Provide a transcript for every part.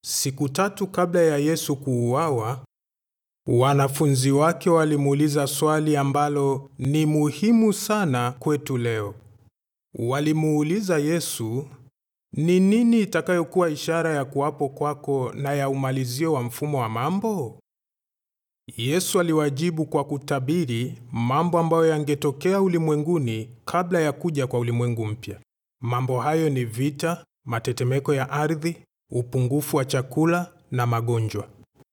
Siku 3 kabla ya Yesu kuuawa, wanafunzi wake walimuuliza swali ambalo ni muhimu sana kwetu leo. Walimuuliza Yesu, ni nini itakayokuwa ishara ya kuwapo kwako na ya umalizio wa mfumo wa mambo? Yesu aliwajibu kwa kutabiri mambo ambayo yangetokea ulimwenguni kabla ya kuja kwa ulimwengu mpya. Mambo hayo ni vita, matetemeko ya ardhi, upungufu wa chakula na magonjwa.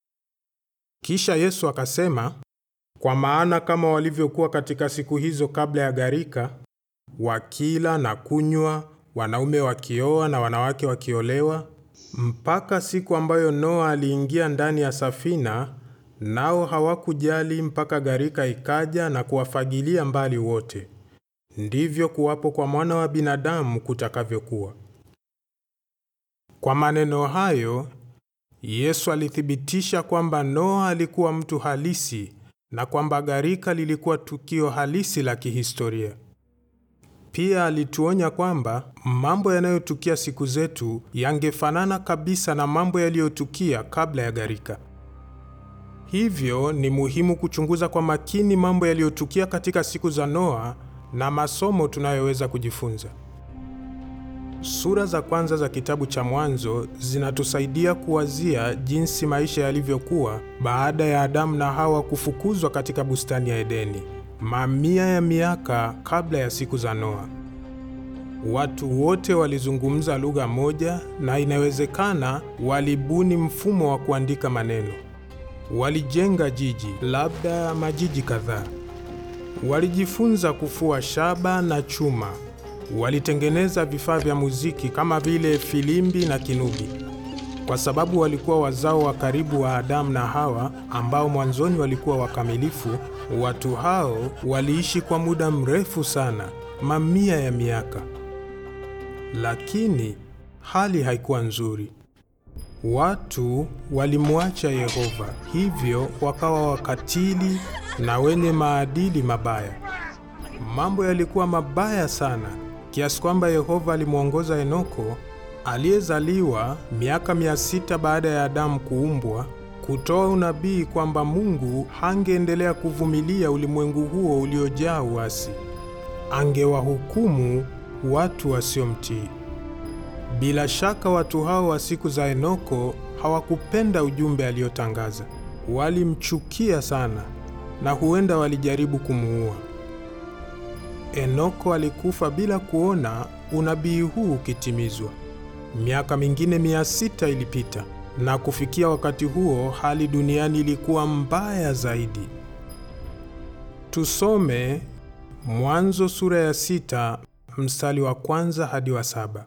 Kisha Yesu akasema, kwa maana kama walivyokuwa katika siku hizo kabla ya gharika, wakila na kunywa, wanaume wakioa na wanawake wakiolewa, mpaka siku ambayo Noa aliingia ndani ya safina, nao hawakujali mpaka gharika ikaja na kuwafagilia mbali wote. Ndivyo kuwapo kwa Mwana wa Binadamu kutakavyokuwa. Kwa maneno hayo, Yesu alithibitisha kwamba Noa alikuwa mtu halisi na kwamba gharika lilikuwa tukio halisi la kihistoria. Pia alituonya kwamba mambo yanayotukia siku zetu yangefanana kabisa na mambo yaliyotukia kabla ya gharika. Hivyo ni muhimu kuchunguza kwa makini mambo yaliyotukia katika siku za Noa na masomo tunayoweza kujifunza. Sura za kwanza za kitabu cha Mwanzo zinatusaidia kuwazia jinsi maisha yalivyokuwa baada ya Adamu na Hawa kufukuzwa katika bustani ya Edeni, mamia ya miaka kabla ya siku za Noa. Watu wote walizungumza lugha moja na inawezekana walibuni mfumo wa kuandika maneno. Walijenga jiji, labda majiji kadhaa. Walijifunza kufua shaba na chuma. Walitengeneza vifaa vya muziki kama vile filimbi na kinubi. Kwa sababu walikuwa wazao wa karibu wa Adamu na Hawa ambao mwanzoni walikuwa wakamilifu, watu hao waliishi kwa muda mrefu sana, mamia ya miaka. Lakini hali haikuwa nzuri. Watu walimwacha Yehova, hivyo wakawa wakatili na wenye maadili mabaya. Mambo yalikuwa mabaya sana, kiasi kwamba Yehova alimwongoza Enoko, aliyezaliwa miaka 600 baada ya Adamu kuumbwa, kutoa unabii kwamba Mungu hangeendelea kuvumilia ulimwengu huo uliojaa uasi. Angewahukumu watu wasiomtii. Bila shaka watu hao wa siku za Enoko hawakupenda ujumbe aliotangaza. Walimchukia sana na huenda walijaribu kumuua. Enoko alikufa bila kuona unabii huu ukitimizwa. Miaka mingine 600 ilipita na kufikia wakati huo hali duniani ilikuwa mbaya zaidi. Tusome Mwanzo sura ya 6 mstari wa 1 hadi wa 7.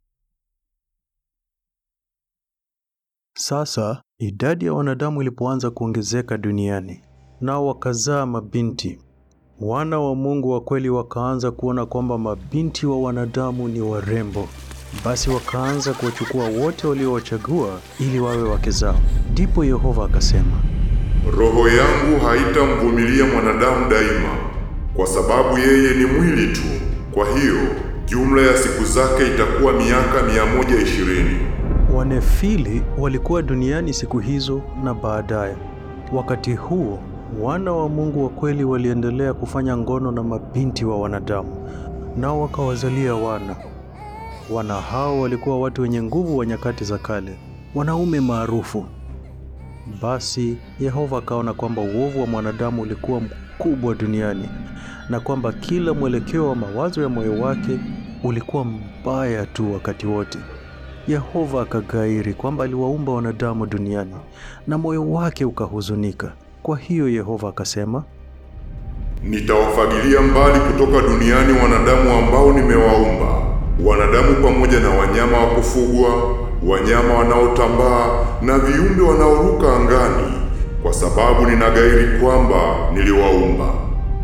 Sasa idadi ya wanadamu ilipoanza kuongezeka duniani, nao wakazaa mabinti. Wana wa Mungu wa kweli wakaanza kuona kwamba mabinti wa wanadamu ni warembo. Basi wakaanza kuwachukua wote waliowachagua ili wawe wake zao. Ndipo Yehova akasema, roho yangu haitamvumilia mwanadamu daima, kwa sababu yeye ni mwili tu. Kwa hiyo jumla ya siku zake itakuwa miaka 120. Wanefili walikuwa duniani siku hizo na baadaye. Wakati huo wana wa Mungu wa kweli waliendelea kufanya ngono na mabinti wa wanadamu, nao wakawazalia wana. Wana hao walikuwa watu wenye nguvu wa nyakati za kale, wanaume maarufu. Basi Yehova akaona kwamba uovu wa mwanadamu ulikuwa mkubwa duniani, na kwamba kila mwelekeo wa mawazo ya moyo wake ulikuwa mbaya tu wakati wote. Yehova akaghairi kwamba aliwaumba wanadamu duniani, na moyo wake ukahuzunika. Kwa hiyo Yehova akasema, nitawafagilia mbali kutoka duniani wanadamu ambao nimewaumba, wanadamu pamoja na wanyama wa kufugwa, wanyama wanaotambaa na viumbe wanaoruka angani, kwa sababu ninaghairi kwamba niliwaumba.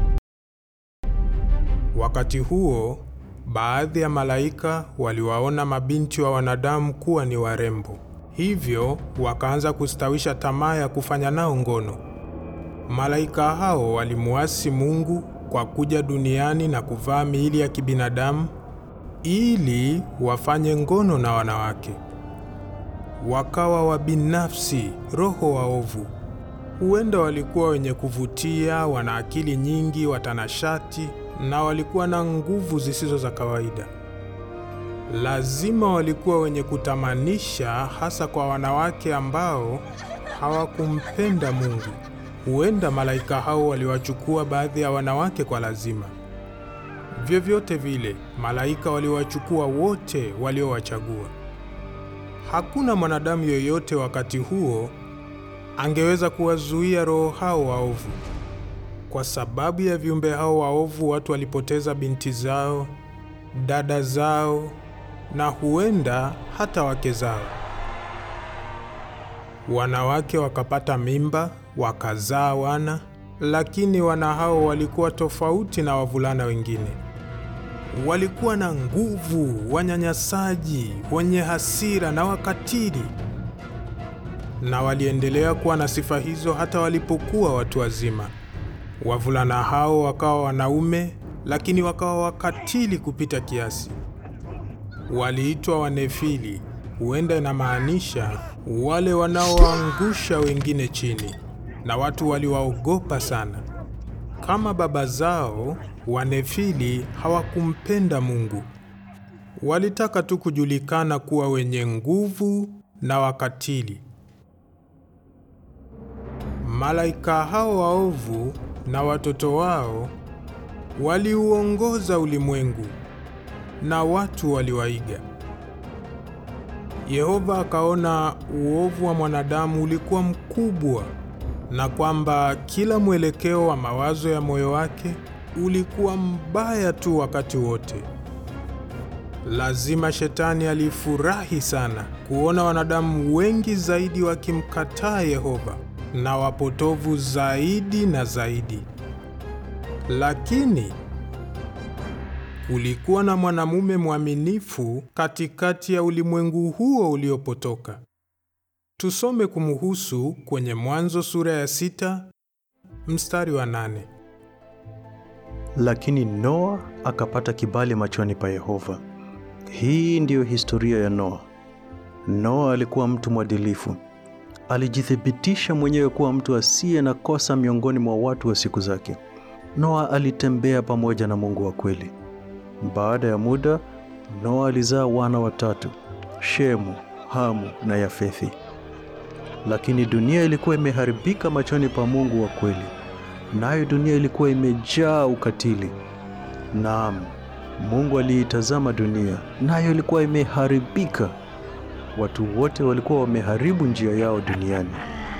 Wakati huo, baadhi ya malaika waliwaona mabinti wa wanadamu kuwa ni warembo. Hivyo wakaanza kustawisha tamaa ya kufanya nao ngono. Malaika hao walimuasi Mungu kwa kuja duniani na kuvaa miili ya kibinadamu ili wafanye ngono na wanawake. wakawa wabinafsi, roho waovu. Huenda walikuwa wenye kuvutia, wana akili nyingi, watanashati, na walikuwa na nguvu zisizo za kawaida. Lazima walikuwa wenye kutamanisha, hasa kwa wanawake ambao hawakumpenda Mungu. Huenda malaika hao waliwachukua baadhi ya wanawake kwa lazima. Vyovyote vile, malaika waliwachukua wote waliowachagua. Hakuna mwanadamu yoyote wakati huo angeweza kuwazuia roho hao waovu. Kwa sababu ya viumbe hao waovu, watu walipoteza binti zao, dada zao, na huenda hata wake zao. Wanawake wakapata mimba, wakazaa wana, lakini wana hao walikuwa tofauti na wavulana wengine. Walikuwa na nguvu, wanyanyasaji, wenye hasira na wakatili. Na waliendelea kuwa na sifa hizo hata walipokuwa watu wazima. Wavulana hao wakawa wanaume, lakini wakawa wakatili kupita kiasi. Waliitwa Wanefili. Huenda inamaanisha wale wanaoangusha wengine chini, na watu waliwaogopa sana. Kama baba zao, Wanefili hawakumpenda Mungu. Walitaka tu kujulikana kuwa wenye nguvu na wakatili. Malaika hao waovu na watoto wao waliuongoza ulimwengu, na watu waliwaiga. Yehova akaona uovu wa mwanadamu ulikuwa mkubwa, na kwamba kila mwelekeo wa mawazo ya moyo wake ulikuwa mbaya tu wakati wote. Lazima Shetani alifurahi sana kuona wanadamu wengi zaidi wakimkataa Yehova, na wapotovu zaidi na zaidi. Lakini kulikuwa na mwanamume mwaminifu katikati ya ulimwengu huo uliopotoka. Tusome kumhusu kwenye Mwanzo sura ya 6 mstari wa 8. Lakini Noa akapata kibali machoni pa Yehova. Hii ndiyo historia ya Noa. Noa alikuwa mtu mwadilifu. Alijithibitisha mwenyewe kuwa mtu asiye na kosa miongoni mwa watu wa siku zake. Noa alitembea pamoja na Mungu wa kweli. Baada ya muda, Noa alizaa wana watatu: Shemu, Hamu na Yafethi. Lakini dunia ilikuwa imeharibika machoni pa Mungu wa kweli. Nayo dunia ilikuwa imejaa ukatili. Naam, Mungu aliitazama dunia, nayo ilikuwa imeharibika. Watu wote walikuwa wameharibu njia yao duniani.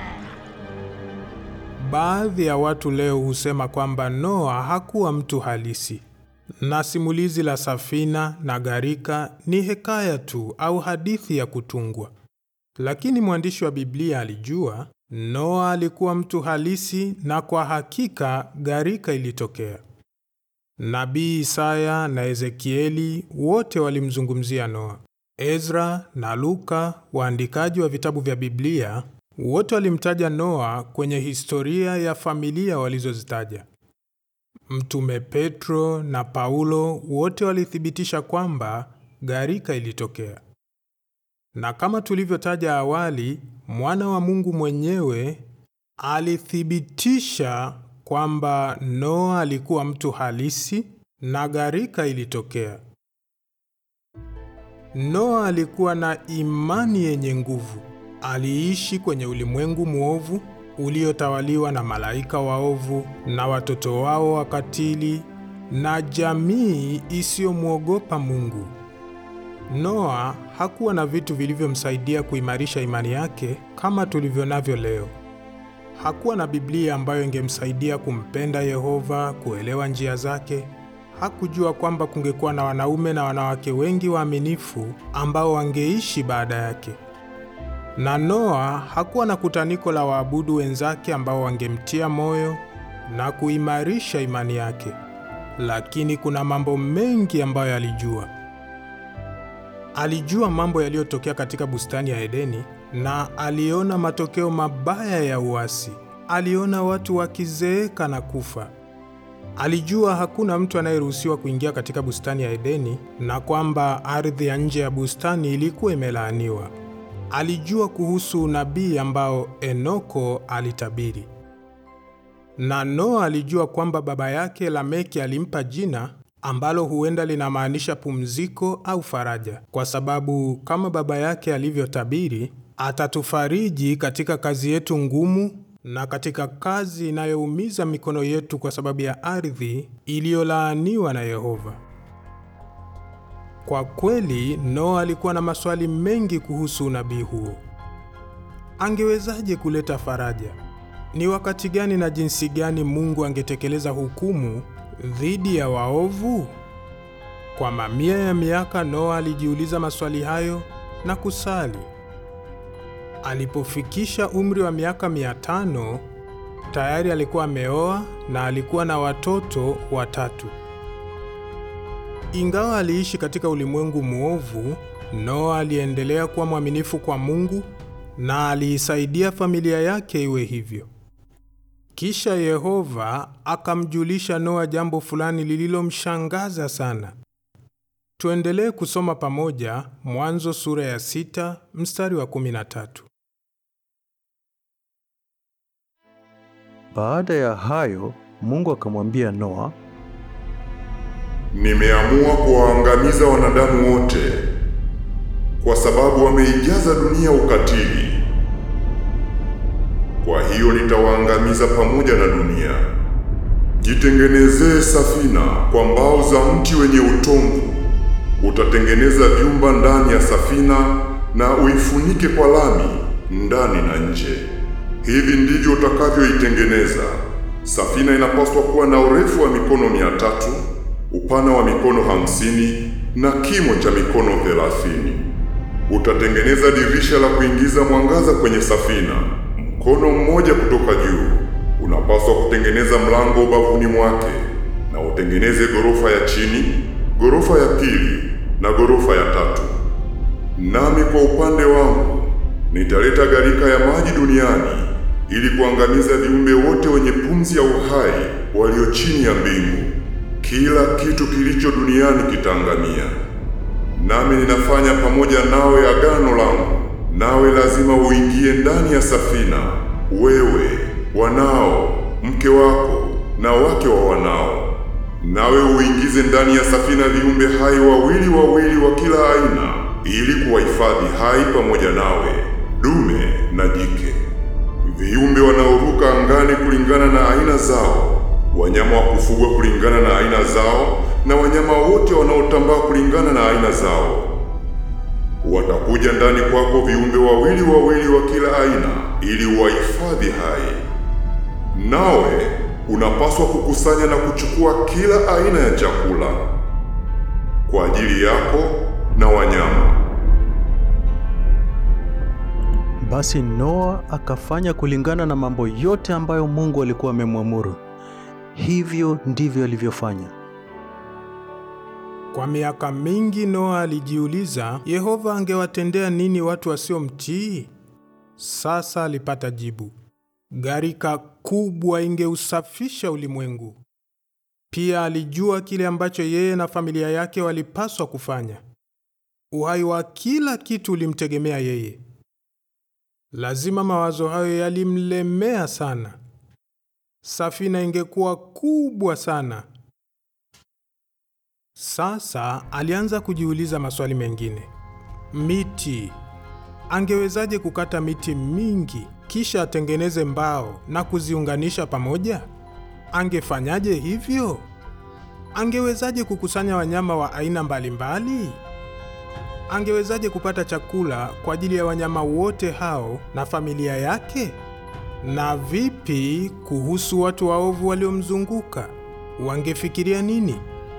Baadhi ya watu leo husema kwamba Noa hakuwa mtu halisi, na simulizi la safina na gharika ni hekaya tu au hadithi ya kutungwa. Lakini mwandishi wa Biblia alijua Noa alikuwa mtu halisi, na kwa hakika gharika ilitokea. Nabii Isaya na Ezekieli wote walimzungumzia Noa. Ezra na Luka, waandikaji wa vitabu vya Biblia, wote walimtaja Noa kwenye historia ya familia walizozitaja. Mtume Petro na Paulo wote walithibitisha kwamba gharika ilitokea. Na kama tulivyotaja awali, mwana wa Mungu mwenyewe alithibitisha kwamba Noa alikuwa mtu halisi na gharika ilitokea. Noa alikuwa na imani yenye nguvu. Aliishi kwenye ulimwengu mwovu uliotawaliwa na malaika waovu na watoto wao wakatili na jamii isiyomwogopa Mungu. Noa hakuwa na vitu vilivyomsaidia kuimarisha imani yake kama tulivyo navyo leo. Hakuwa na Biblia ambayo ingemsaidia kumpenda Yehova, kuelewa njia zake. Hakujua kwamba kungekuwa na wanaume na wanawake wengi waaminifu ambao wangeishi baada yake. Na Noa hakuwa na kutaniko la waabudu wenzake ambao wangemtia moyo na kuimarisha imani yake. Lakini kuna mambo mengi ambayo alijua. Alijua mambo yaliyotokea katika bustani ya Edeni, na aliona matokeo mabaya ya uasi. Aliona watu wakizeeka na kufa. Alijua hakuna mtu anayeruhusiwa kuingia katika bustani ya Edeni, na kwamba ardhi ya nje ya bustani ilikuwa imelaaniwa. alijua kuhusu unabii ambao Enoko alitabiri. Na Noa alijua kwamba baba yake Lameki alimpa jina ambalo huenda linamaanisha pumziko au faraja, kwa sababu kama baba yake alivyotabiri, atatufariji katika kazi yetu ngumu na katika kazi inayoumiza mikono yetu kwa sababu ya ardhi iliyolaaniwa na Yehova. Kwa kweli, Noa alikuwa na maswali mengi kuhusu unabii huo. Angewezaje kuleta faraja? Ni wakati gani na jinsi gani Mungu angetekeleza hukumu dhidi ya waovu? Kwa mamia ya miaka Noa alijiuliza maswali hayo na kusali. Alipofikisha umri wa miaka 500, tayari alikuwa ameoa na alikuwa na watoto 3. Ingawa aliishi katika ulimwengu mwovu, Noa aliendelea kuwa mwaminifu kwa Mungu na aliisaidia familia yake iwe hivyo. Kisha Yehova akamjulisha Noa jambo fulani lililomshangaza sana. Tuendelee kusoma pamoja Mwanzo sura ya 6 mstari wa 13. Baada ya hayo, Mungu akamwambia Noa, nimeamua kuwaangamiza wanadamu wote kwa sababu wameijaza dunia ukatili. Kwa hiyo nitawaangamiza pamoja na dunia. Jitengenezee safina kwa mbao za mti wenye utomvu. Utatengeneza vyumba ndani ya safina na uifunike kwa lami ndani na nje. Hivi ndivyo utakavyoitengeneza. Safina inapaswa kuwa na urefu wa mikono 300, upana wa mikono 50 na kimo cha mikono 30. Utatengeneza dirisha la kuingiza mwangaza kwenye safina, mkono mmoja kutoka juu. Unapaswa kutengeneza mlango ubavuni mwake, na utengeneze ghorofa ya chini, ghorofa ya pili na ghorofa ya 3. Nami kwa upande wangu nitaleta gharika ya maji duniani ili kuangamiza viumbe wote wenye pumzi ya uhai walio chini ya mbingu. Kila kitu kilicho duniani kitaangamia. Nami ninafanya pamoja nawe agano langu, nawe lazima uingie ndani ya safina, wewe, wanao, mke wako na wake wa wanao. Nawe uingize ndani ya safina viumbe hai wawili wa kila aina, ili kuwahifadhi hai pamoja nawe, dume na jike. Viumbe wanaoruka angani kulingana na aina zao, wanyama wa kufugwa kulingana na aina zao, na wanyama wote wanaotambaa kulingana na aina zao. Watakuja ndani kwako viumbe wawili wa kila aina, ili uwahifadhi hai. Nawe unapaswa kukusanya na kuchukua kila aina ya chakula kwa ajili yako na wanyama. Basi Noa akafanya kulingana na mambo yote ambayo Mungu alikuwa amemwamuru. Hivyo ndivyo alivyofanya. Kwa miaka mingi Noa alijiuliza Yehova angewatendea nini watu wasiomtii. Sasa alipata jibu. Gharika kubwa ingeusafisha ulimwengu. Pia alijua kile ambacho yeye na familia yake walipaswa kufanya. Uhai wa kila kitu ulimtegemea yeye. Lazima mawazo hayo yalimlemea sana. Safina ingekuwa kubwa sana. Sasa alianza kujiuliza maswali mengine. Miti. Angewezaje kukata miti mingi kisha atengeneze mbao na kuziunganisha pamoja? Angefanyaje hivyo? Angewezaje kukusanya wanyama wa aina mbalimbali? Angewezaje kupata chakula kwa ajili ya wanyama wote hao na familia yake? Na vipi kuhusu watu waovu waliomzunguka? Wangefikiria nini?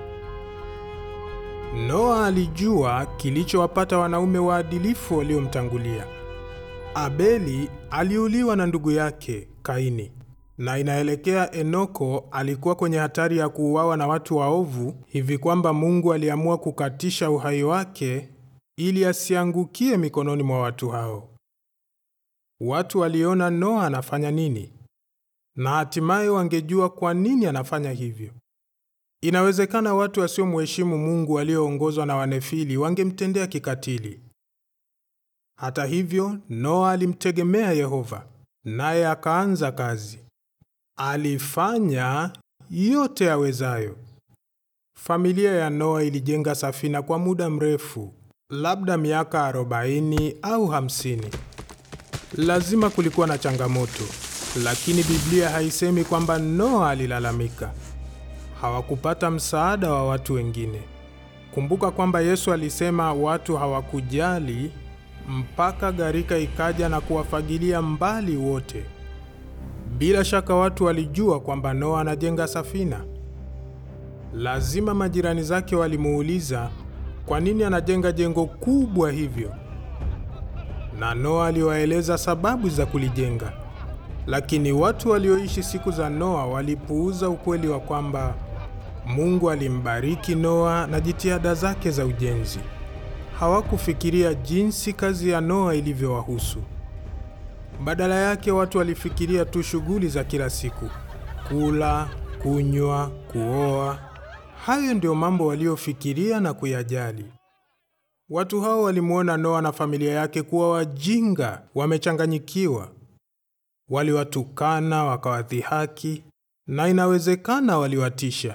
Noa alijua kilichowapata wanaume waadilifu waliomtangulia. Abeli aliuliwa na ndugu yake Kaini, na inaelekea Enoko alikuwa kwenye hatari ya kuuawa na watu waovu, hivi kwamba Mungu aliamua kukatisha uhai wake ili asiangukie mikononi mwa watu hao. Watu waliona Noa anafanya nini, na hatimaye wangejua kwa nini anafanya hivyo. Inawezekana watu wasiomheshimu Mungu walioongozwa na Wanefili wangemtendea kikatili. Hata hivyo, Noa alimtegemea Yehova, naye akaanza kazi. Alifanya yote awezayo. Familia ya Noa ilijenga safina kwa muda mrefu, labda miaka 40 au 50. Lazima kulikuwa na changamoto, lakini Biblia haisemi kwamba Noa alilalamika. Hawakupata msaada wa watu wengine. Kumbuka kwamba Yesu alisema watu hawakujali mpaka gharika ikaja na kuwafagilia mbali wote. Bila shaka watu walijua kwamba Noa anajenga safina. Lazima majirani zake walimuuliza kwa nini anajenga jengo kubwa hivyo. Na Noa aliwaeleza sababu za kulijenga. Lakini watu walioishi siku za Noa walipuuza ukweli wa kwamba Mungu alimbariki Noa na jitihada zake za ujenzi. Hawakufikiria jinsi kazi ya Noa ilivyowahusu. Badala yake watu walifikiria tu shughuli za kila siku: kula, kunywa, kuoa. Hayo ndio mambo waliofikiria na kuyajali. Watu hao walimuona Noa na familia yake kuwa wajinga, wamechanganyikiwa. Waliwatukana, wakawadhihaki, na inawezekana waliwatisha.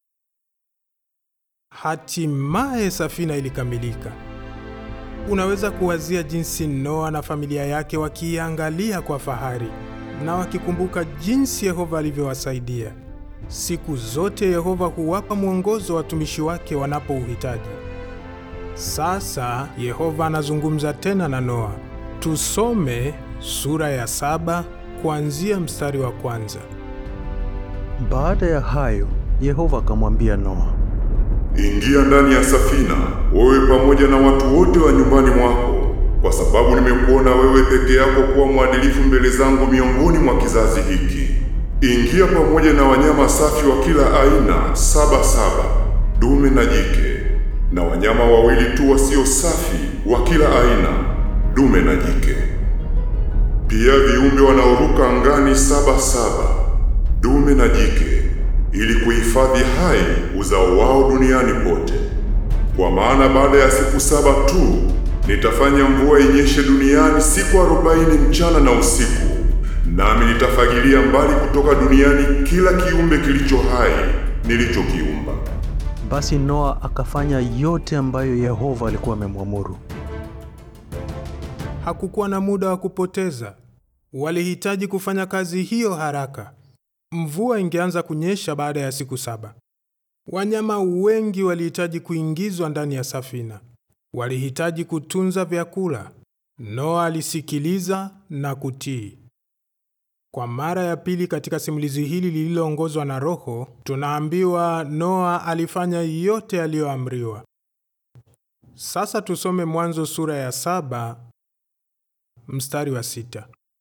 Hatimaye safina ilikamilika. Unaweza kuwazia jinsi Noa na familia yake wakiangalia kwa fahari na wakikumbuka jinsi Yehova alivyowasaidia. Siku zote Yehova huwapa mwongozo watumishi wake wanapouhitaji. Sasa Yehova anazungumza tena na Noa. Tusome sura ya 7 kuanzia mstari wa 1. Baada ya hayo, Yehova akamwambia Noa, ingia ndani ya safina, wewe pamoja na watu wote wa nyumbani mwako, kwa sababu nimekuona wewe peke yako kuwa mwadilifu mbele zangu miongoni mwa kizazi hiki. Ingia pamoja na wanyama safi wa kila aina 7 dume na jike, na wanyama 2 tu wasio safi wa kila aina, dume na jike. Pia viumbe wanaoruka angani 7 dume na jike, ili kuhifadhi hai uzao wao duniani pote. Kwa maana baada ya siku 7 tu nitafanya mvua inyeshe duniani siku 40 mchana na usiku, nami nitafagilia mbali kutoka duniani kila kiumbe kilicho hai nilichokiumba. Basi Noa akafanya yote ambayo Yehova alikuwa amemwamuru. Hakukuwa na muda wa kupoteza. Walihitaji kufanya kazi hiyo haraka. Mvua ingeanza kunyesha baada ya siku 7. Wanyama wengi walihitaji kuingizwa ndani ya safina. Walihitaji kutunza vyakula. Noa alisikiliza na kutii. Kwa mara ya pili katika simulizi hili lililoongozwa na Roho, tunaambiwa Noa alifanya yote aliyoamriwa. Sasa tusome Mwanzo sura ya 7 mstari wa 6.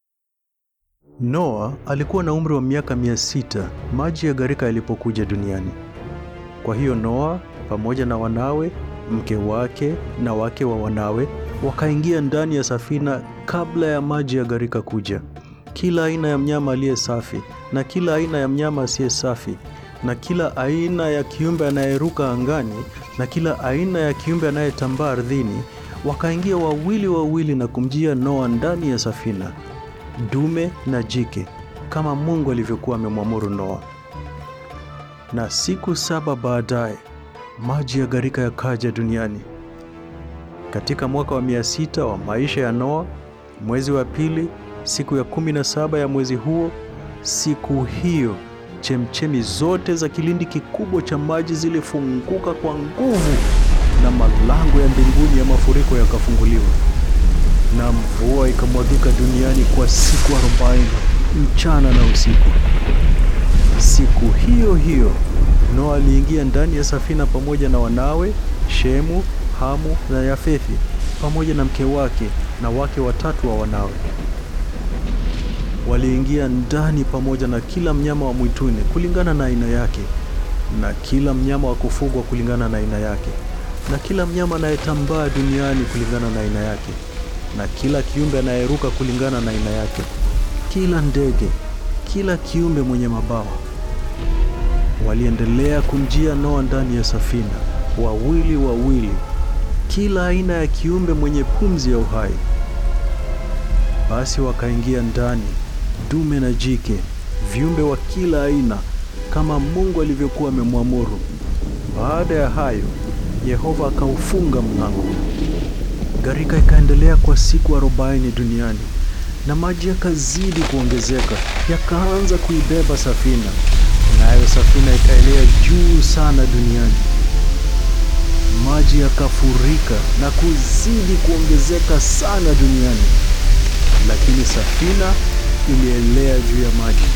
Noa alikuwa na umri wa miaka 600 maji ya gharika yalipokuja duniani. Kwa hiyo Noa pamoja na wanawe, mke wake na wake wa wanawe wakaingia ndani ya safina kabla ya maji ya gharika kuja. Kila aina ya mnyama aliye safi na kila aina ya mnyama asiye safi na kila aina ya kiumbe anayeruka angani na kila aina ya kiumbe anayetambaa ardhini wakaingia 2 na kumjia Noa ndani ya safina, dume na jike, kama Mungu alivyokuwa amemwamuru Noa. Na siku 7 baadaye maji ya gharika yakaja duniani. Katika mwaka wa 600 wa maisha ya Noa, mwezi wa 2, siku ya 17 ya mwezi huo, siku hiyo chemchemi zote za kilindi kikubwa cha maji zilifunguka kwa nguvu, na malango ya mbinguni ya mafuriko yakafunguliwa, na mvua ikamwagika duniani kwa siku 40 mchana na usiku. Siku hiyo hiyo Noa aliingia ndani ya safina pamoja na wanawe Shemu, Hamu na Yafethi, pamoja na mke wake na wake 3 wa wanawe. Waliingia ndani pamoja na kila mnyama wa mwituni kulingana na aina yake, na kila mnyama wa kufugwa kulingana na aina yake, na kila mnyama anayetambaa duniani kulingana na aina yake, na kila kiumbe anayeruka kulingana na aina yake, kila ndege, kila kiumbe mwenye mabawa. Waliendelea kumjia Noa ndani ya safina, 2 kila aina ya kiumbe mwenye pumzi ya uhai, Basi wakaingia ndani, dume na jike, viumbe wa kila aina, kama Mungu alivyokuwa amemwamuru. Baada ya hayo, Yehova akaufunga mlango. Gharika ikaendelea kwa siku 40 duniani, na maji yakazidi kuongezeka, yakaanza kuibeba safina, nayo safina ikaelea juu sana duniani. Maji yakafurika na kuzidi kuongezeka sana duniani, lakini safina ilielea juu ya maji.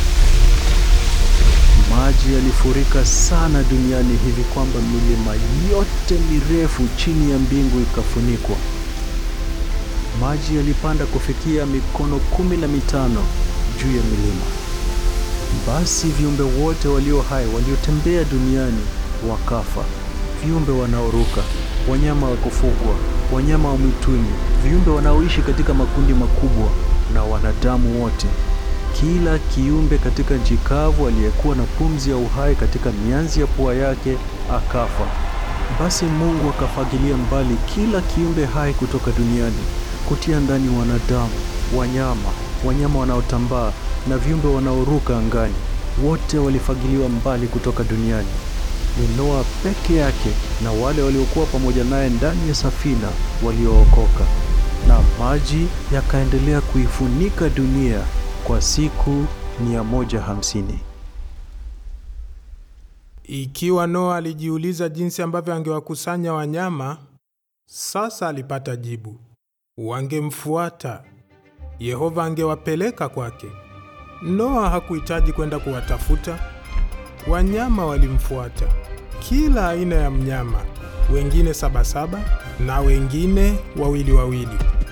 Maji yalifurika sana duniani hivi kwamba milima yote mirefu chini ya mbingu ikafunikwa. Maji yalipanda kufikia mikono 15 juu ya milima. Basi viumbe wote walio hai waliotembea duniani wakafa, viumbe wanaoruka, wanyama wa kufugwa, wanyama wa mwituni, viumbe wanaoishi katika makundi makubwa, na wanadamu wote. Kila kiumbe katika nchi kavu aliyekuwa na pumzi ya uhai katika mianzi ya pua yake akafa. Basi Mungu akafagilia mbali kila kiumbe hai kutoka duniani, kutia ndani wanadamu, wanyama wanaotambaa na viumbe wanaoruka angani. Wote walifagiliwa mbali kutoka duniani. Ni Noa peke yake na wale waliokuwa pamoja naye ndani ya safina waliookoka, na maji yakaendelea kuifunika dunia kwa siku 150. Ikiwa Noa alijiuliza jinsi ambavyo angewakusanya wanyama, sasa alipata jibu. Wangemfuata. Yehova angewapeleka kwake. Noa hakuhitaji kwenda kuwatafuta. Wanyama walimfuata. Kila aina ya mnyama, wengine 7 na wengine 2.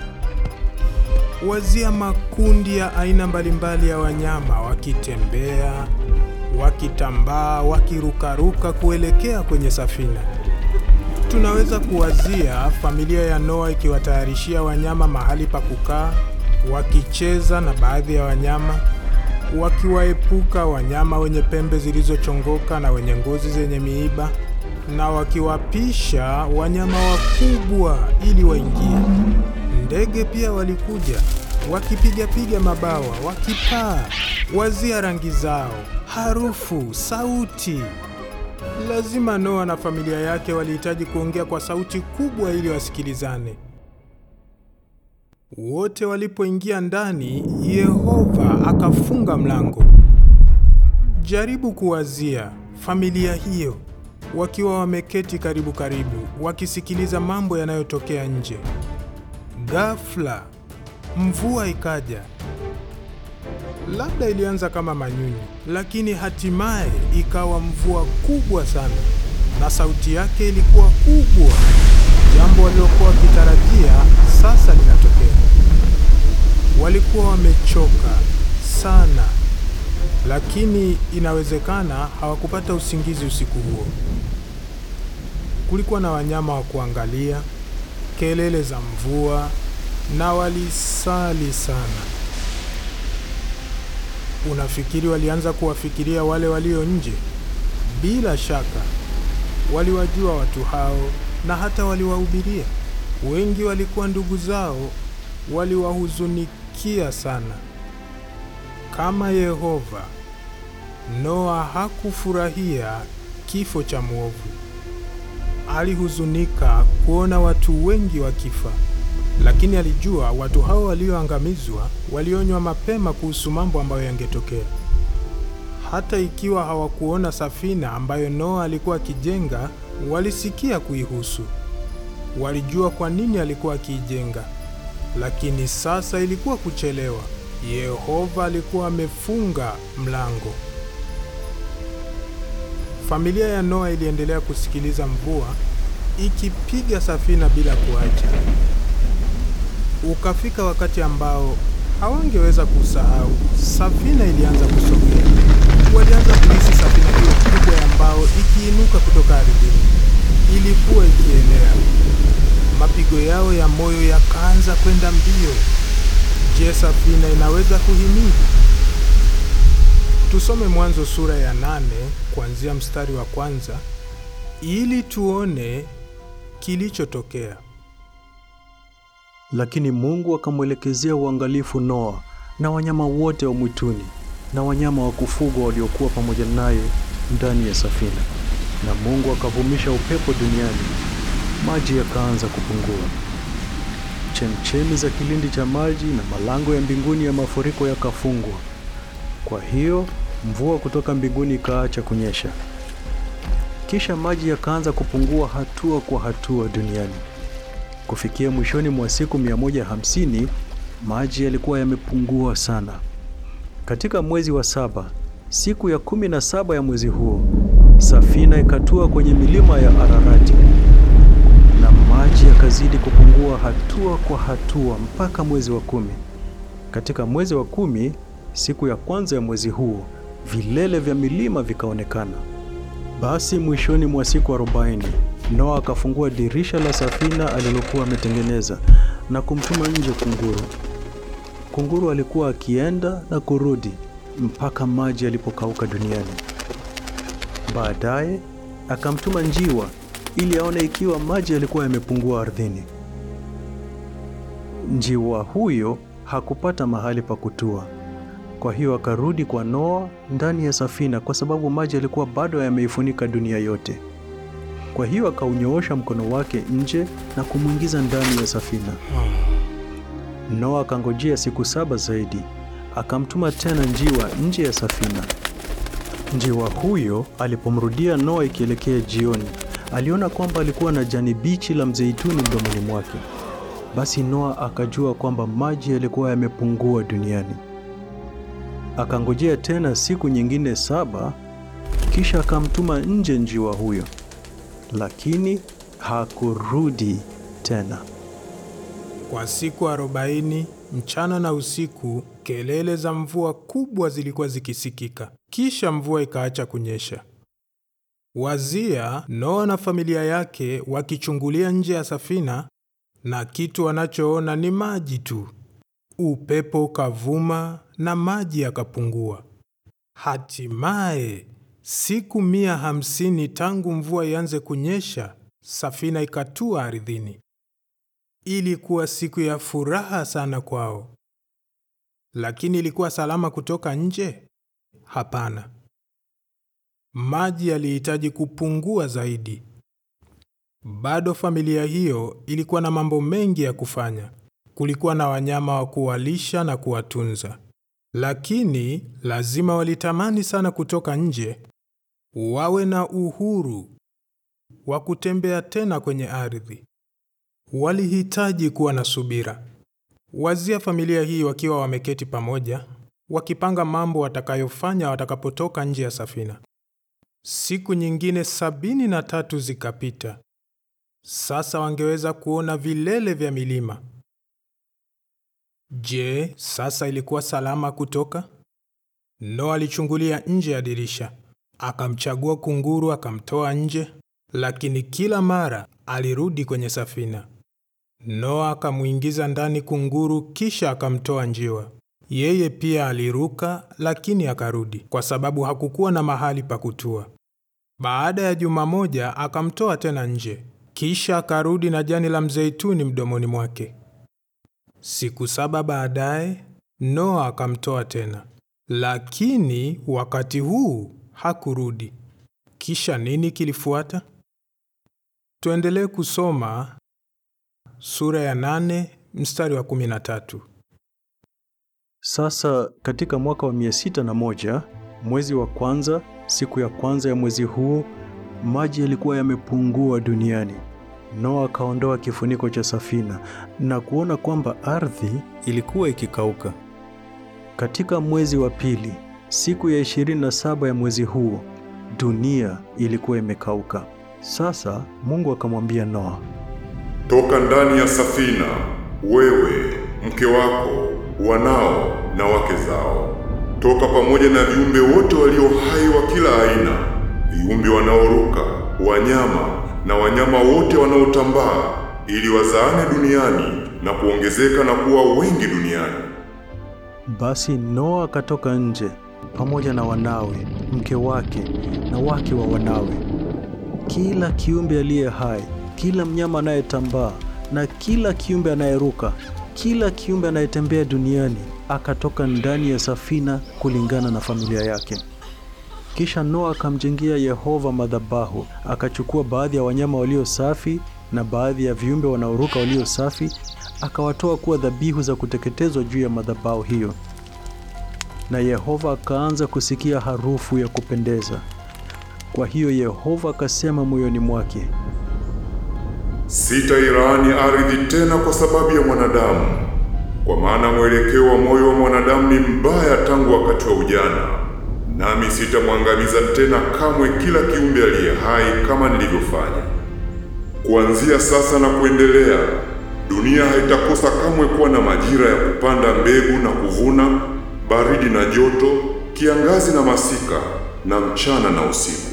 Wazia makundi ya aina mbalimbali ya wanyama wakitembea, wakitambaa, wakirukaruka kuelekea kwenye safina. Tunaweza kuwazia familia ya Noa ikiwatayarishia wanyama mahali pa kukaa, wakicheza na baadhi ya wanyama, wakiwaepuka wanyama wenye pembe zilizochongoka na wenye ngozi zenye miiba, na wakiwapisha wanyama wakubwa ili waingie. Ndege pia walikuja, wakipiga mabawa, wakipaa. Wazia rangi zao, harufu, sauti. Lazima Noa na familia yake walihitaji kuongea kwa sauti kubwa ili wasikilizane. Wote walipoingia ndani, Yehova akafunga mlango. Jaribu kuwazia familia hiyo wakiwa wameketi karibu, wakisikiliza mambo yanayotokea nje. Ghafla mvua ikaja. Labda ilianza kama manyunyu, lakini hatimaye ikawa mvua kubwa sana, na sauti yake ilikuwa kubwa. Jambo walilokuwa wakitarajia sasa linatokea. Walikuwa wamechoka sana, lakini inawezekana hawakupata usingizi usiku huo. Kulikuwa na wanyama wa kuangalia, kelele za mvua, na walisali sana. Unafikiri walianza kuwafikiria wale walio nje? Bila shaka waliwajua watu hao na hata waliwahubiria. Wengi walikuwa ndugu zao, waliwahuzunikia sana. Kama Yehova, Noa hakufurahia kifo cha mwovu. Alihuzunika kuona watu wengi wakifa, lakini alijua watu hao walioangamizwa walionywa mapema kuhusu mambo ambayo yangetokea. Hata ikiwa hawakuona safina ambayo Noa alikuwa akijenga, walisikia kuihusu. Walijua kwa nini alikuwa akiijenga, lakini sasa ilikuwa kuchelewa. Yehova alikuwa amefunga mlango. Familia ya Noa iliendelea kusikiliza mvua ikipiga safina bila kuacha. Ukafika wakati ambao hawangeweza kusahau. Safina ilianza kusogea. Walianza kuhisi safina hiyo kubwa ya mbao ikiinuka kutoka ardhini. Ilikuwa ikienea. Mapigo yao ya moyo yakaanza kwenda mbio. Je, safina inaweza kuhimili? Tusome Mwanzo sura ya 8 kuanzia mstari wa 1 ili tuone kilichotokea. Lakini Mungu akamwelekezea uangalifu Noa na wanyama wote wa mwituni na wanyama wa kufugwa waliokuwa pamoja naye ndani ya safina. Na Mungu akavumisha upepo duniani, maji yakaanza kupungua. Chemchemi za kilindi cha maji na malango ya mbinguni ya mafuriko yakafungwa. Kwa hiyo mvua kutoka mbinguni ikaacha kunyesha. Kisha maji yakaanza kupungua hatua kwa hatua duniani. Kufikia mwishoni mwa siku 150, maji yalikuwa yamepungua sana. Katika mwezi wa 7, siku ya 17 ya mwezi huo, safina ikatua kwenye milima ya Ararati. Na maji yakazidi kupungua hatua kwa hatua mpaka mwezi wa 10. Katika mwezi wa 10, siku ya kwanza ya mwezi huo, vilele vya milima vikaonekana. Basi mwishoni mwa siku 40, Noa akafungua dirisha la safina alilokuwa ametengeneza na kumtuma nje kunguru. Kunguru alikuwa akienda na kurudi mpaka maji yalipokauka duniani. Baadaye akamtuma njiwa ili aone ikiwa maji yalikuwa yamepungua ardhini. Njiwa huyo hakupata mahali pa kutua. Kwa hiyo akarudi kwa Noa ndani ya safina kwa sababu maji yalikuwa bado yameifunika dunia yote. Kwa hiyo akaunyoosha mkono wake nje na kumwingiza ndani ya safina. Noa akangojea siku 7 zaidi. Akamtuma tena njiwa nje ya safina. Njiwa huyo alipomrudia Noa ikielekea jioni, aliona kwamba alikuwa na jani bichi la mzeituni mdomoni mwake. Basi Noa akajua kwamba maji yalikuwa yamepungua duniani. Akangojea tena siku nyingine 7, kisha akamtuma nje njiwa huyo. Lakini hakurudi tena. Kwa siku 40, mchana na usiku, kelele za mvua kubwa zilikuwa zikisikika. Kisha mvua ikaacha kunyesha. Wazia Noa na familia yake wakichungulia nje ya safina, na kitu wanachoona ni maji tu. Upepo ukavuma na maji yakapungua. Hatimaye, siku 150 tangu mvua ianze kunyesha, safina ikatua ardhini. Ilikuwa siku ya furaha sana kwao. Lakini ilikuwa salama kutoka nje? Hapana. Maji yalihitaji kupungua zaidi. Bado familia hiyo ilikuwa na mambo mengi ya kufanya. Kulikuwa na wanyama wa kuwalisha na kuwatunza. Lakini lazima walitamani sana kutoka nje, wawe na uhuru wa kutembea tena kwenye ardhi. Walihitaji kuwa na subira. Wazia familia hii wakiwa wameketi pamoja, wakipanga mambo watakayofanya watakapotoka nje ya safina. Siku nyingine 73 zikapita. Sasa wangeweza kuona vilele vya milima. Je, sasa ilikuwa salama kutoka? Noa alichungulia nje ya dirisha. Akamchagua kunguru akamtoa nje, lakini kila mara alirudi kwenye safina. Noa akamuingiza ndani kunguru kisha akamtoa njiwa. Yeye pia aliruka lakini akarudi kwa sababu hakukuwa na mahali pa kutua. Baada ya juma moja akamtoa tena nje, kisha akarudi na jani la mzeituni mdomoni mwake. Siku 7 baadaye Noa akamtoa tena, lakini wakati huu hakurudi. Kisha nini kilifuata? Tuendelee kusoma sura ya 8 mstari wa 13. Sasa katika mwaka wa 601, mwezi wa kwanza, siku ya kwanza ya mwezi huo, maji yalikuwa yamepungua duniani. Noa akaondoa kifuniko cha safina na kuona kwamba ardhi ilikuwa ikikauka. Katika mwezi wa pili, siku ya 27 ya mwezi huo, dunia ilikuwa imekauka. Sasa Mungu akamwambia Noa, toka ndani ya safina, wewe, mke wako, wanao na wake zao. Toka pamoja na viumbe wote walio hai wa kila aina, viumbe wanaoruka, wanyama na wanyama wote wanaotambaa, ili wazaane duniani na kuongezeka na kuwa wengi duniani. Basi Noa akatoka nje pamoja na wanawe, mke wake na wake wa wanawe. Kila kiumbe aliye hai, kila mnyama anayetambaa na kila kiumbe anayeruka, kila kiumbe anayetembea duniani akatoka ndani ya safina kulingana na familia yake. Kisha Noa akamjengea Yehova madhabahu, akachukua baadhi ya wanyama walio safi na baadhi ya viumbe wanaoruka walio safi, akawatoa kuwa dhabihu za kuteketezwa juu ya madhabahu hiyo. Na Yehova akaanza kusikia harufu ya kupendeza. Kwa hiyo Yehova akasema moyoni mwake, sitailaani ardhi tena kwa sababu ya mwanadamu, kwa maana mwelekeo wa moyo wa mwanadamu ni mbaya tangu wakati wa ujana, nami sitamwangamiza tena kamwe kila kiumbe aliye hai kama nilivyofanya. Kuanzia sasa na kuendelea, dunia haitakosa kamwe kuwa na majira ya kupanda mbegu na kuvuna, baridi na joto, kiangazi na masika, na mchana na usiku.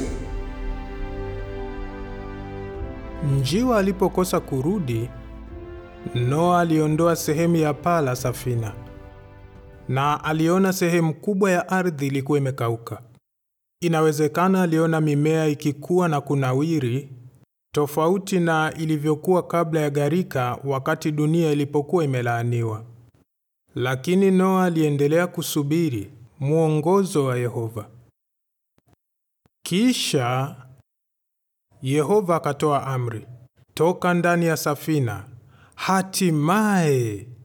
Njiwa alipokosa kurudi, Noa aliondoa sehemu ya paa la safina, na aliona sehemu kubwa ya ardhi ilikuwa imekauka. Inawezekana aliona mimea ikikua na kunawiri, tofauti na ilivyokuwa kabla ya gharika wakati dunia ilipokuwa imelaaniwa. Lakini Noa aliendelea kusubiri mwongozo wa Yehova. Kisha Yehova akatoa amri, toka ndani ya safina. Hatimaye,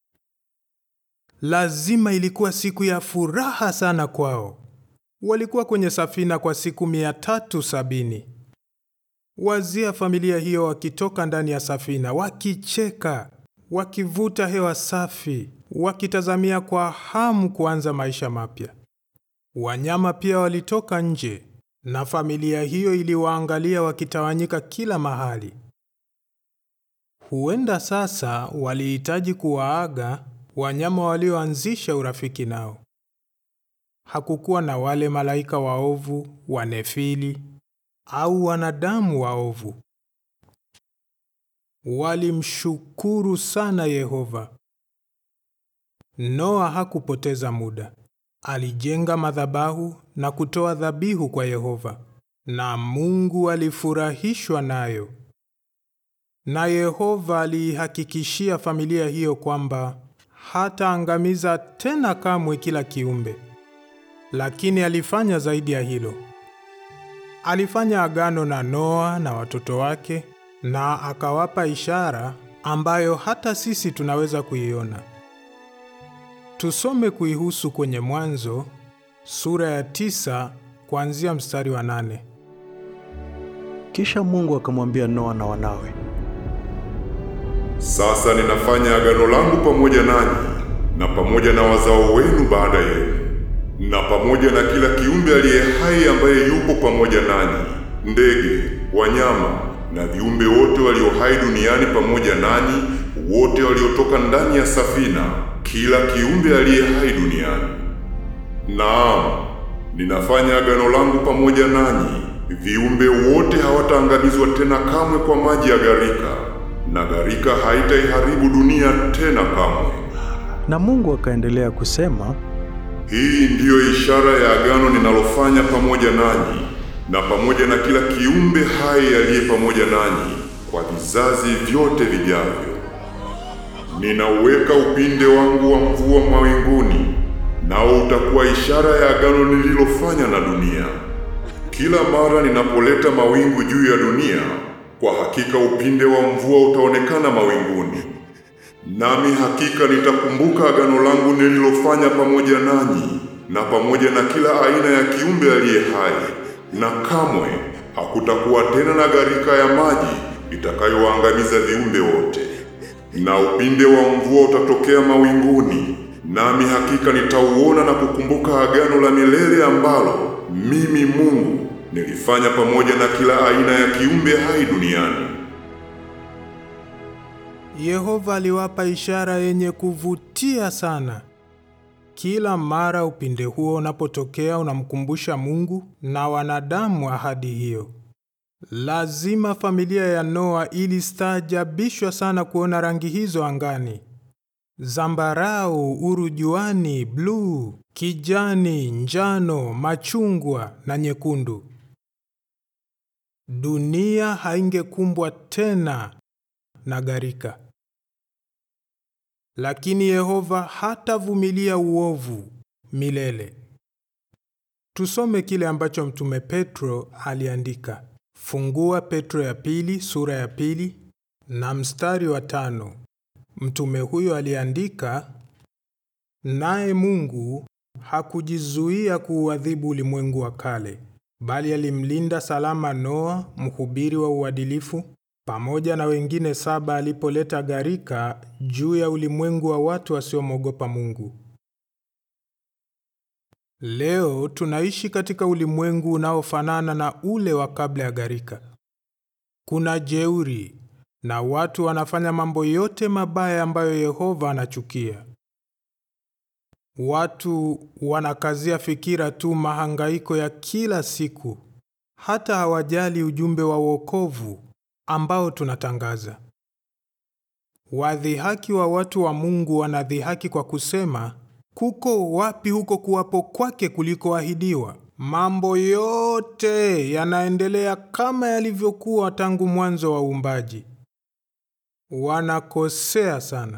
lazima ilikuwa siku ya furaha sana kwao. Walikuwa kwenye safina kwa siku 370. Wazia familia hiyo wakitoka ndani ya safina, wakicheka, wakivuta hewa safi, wakitazamia kwa hamu kuanza maisha mapya. Wanyama pia walitoka nje, na familia hiyo iliwaangalia wakitawanyika kila mahali. Huenda sasa walihitaji kuwaaga wanyama walioanzisha urafiki nao. Hakukuwa na wale malaika waovu, wanefili, au wanadamu waovu. Walimshukuru sana Yehova. Noa hakupoteza muda. Alijenga madhabahu na kutoa dhabihu kwa Yehova, na Mungu alifurahishwa nayo. Na Yehova alihakikishia familia hiyo kwamba hataangamiza tena kamwe kila kiumbe. Lakini alifanya zaidi ya hilo. Alifanya agano na Noa na watoto wake, na akawapa ishara ambayo hata sisi tunaweza kuiona. Tusome kuihusu kwenye Mwanzo sura ya 9 kuanzia mstari wa 8. Kisha Mungu akamwambia Noa na wanawe, sasa ninafanya agano langu pamoja nanyi na pamoja na wazao wenu baada yenu, na pamoja na kila kiumbe aliye hai ambaye yupo pamoja nanyi, ndege, wanyama na viumbe wote walio hai duniani pamoja nanyi, wote waliotoka ndani ya safina, kila kiumbe aliye hai duniani. Naam, ninafanya agano langu pamoja nanyi. Viumbe wote hawataangamizwa tena kamwe kwa maji ya gharika, na gharika haitaiharibu dunia tena kamwe. Na Mungu akaendelea kusema, hii ndiyo ishara ya agano ninalofanya pamoja nanyi na pamoja na kila kiumbe hai aliye pamoja nanyi kwa vizazi vyote vijavyo. Ninauweka upinde wangu wa mvua mawinguni, nao utakuwa ishara ya agano nililofanya na dunia. Kila mara ninapoleta mawingu juu ya dunia, kwa hakika upinde wa mvua utaonekana mawinguni. Nami hakika nitakumbuka agano langu nililofanya pamoja nanyi na pamoja na kila aina ya kiumbe aliye hai, na kamwe hakutakuwa tena na gharika ya maji itakayowaangamiza viumbe wote. Na upinde wa mvua utatokea mawinguni, nami hakika nitauona na kukumbuka agano la milele ambalo mimi Mungu nilifanya pamoja na kila aina ya kiumbe hai duniani. Yehova aliwapa ishara yenye kuvutia sana. Kila mara upinde huo unapotokea unamkumbusha Mungu na wanadamu ahadi hiyo. Lazima familia ya Noa ilistaajabishwa sana kuona rangi hizo angani: zambarau, urujuani, bluu, kijani, njano, machungwa na nyekundu. Dunia haingekumbwa tena na gharika. Lakini Yehova hatavumilia uovu milele. Tusome kile ambacho Mtume Petro aliandika. Fungua Petro ya pili, sura ya 2 na mstari wa 5. Mtume huyo aliandika, naye Mungu hakujizuia kuuadhibu ulimwengu wa kale, bali alimlinda salama Noa, mhubiri wa uadilifu, pamoja na wengine 7 alipoleta gharika juu ya ulimwengu wa watu wasiomwogopa Mungu. Leo tunaishi katika ulimwengu unaofanana na ule wa kabla ya gharika. Kuna jeuri na watu wanafanya mambo yote mabaya ambayo Yehova anachukia. Watu wanakazia fikira tu mahangaiko ya kila siku, hata hawajali ujumbe wa wokovu ambao tunatangaza. Wadhihaki wa watu wa Mungu wanadhihaki kwa kusema, kuko wapi huko kuwapo kwake kulikoahidiwa? Mambo yote yanaendelea kama yalivyokuwa tangu mwanzo wa uumbaji. Wanakosea sana.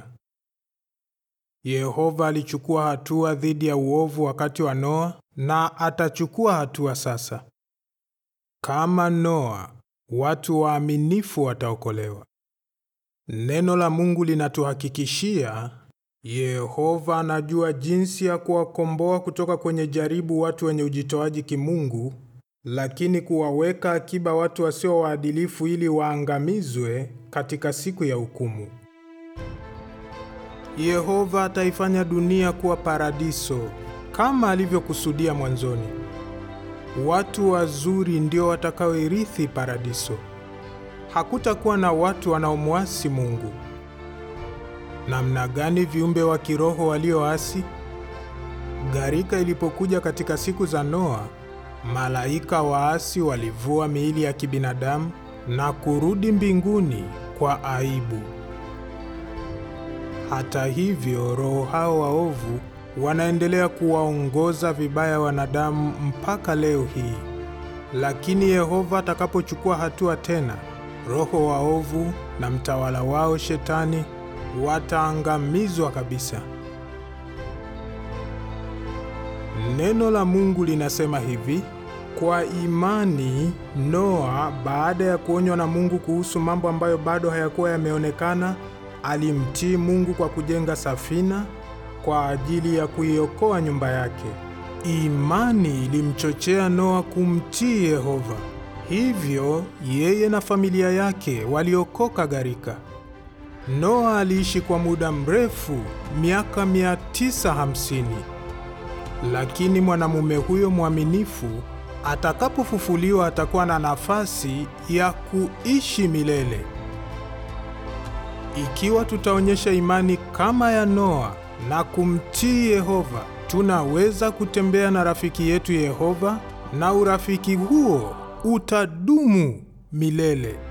Yehova alichukua hatua dhidi ya uovu wakati wa Noa na atachukua hatua sasa. Kama Noa, watu waaminifu wataokolewa. Neno la Mungu linatuhakikishia Yehova anajua jinsi ya kuwakomboa kutoka kwenye jaribu watu wenye ujitoaji kimungu, lakini kuwaweka akiba watu wasio waadilifu ili waangamizwe katika siku ya hukumu. Yehova ataifanya dunia kuwa paradiso kama alivyokusudia mwanzoni. Watu wazuri ndio watakaoirithi paradiso. Hakutakuwa na watu wanaomwasi Mungu. Namna gani viumbe wa kiroho walioasi? Gharika ilipokuja katika siku za Noa, malaika waasi walivua miili ya kibinadamu na kurudi mbinguni kwa aibu. Hata hivyo, roho hao waovu wanaendelea kuwaongoza vibaya wanadamu mpaka leo hii. Lakini Yehova atakapochukua hatua tena, roho waovu na mtawala wao Shetani wataangamizwa kabisa. Neno la Mungu linasema hivi: kwa imani Noa, baada ya kuonywa na Mungu kuhusu mambo ambayo bado hayakuwa yameonekana, alimtii Mungu kwa kujenga safina kwa ajili ya kuiokoa nyumba yake. Imani ilimchochea Noa kumtii Yehova. Hivyo yeye na familia yake waliokoka gharika. Noa aliishi kwa muda mrefu, miaka 950. Lakini mwanamume huyo mwaminifu atakapofufuliwa atakuwa na nafasi ya kuishi milele. Ikiwa tutaonyesha imani kama ya Noa na kumtii Yehova, tunaweza kutembea na rafiki yetu Yehova, na urafiki huo utadumu milele.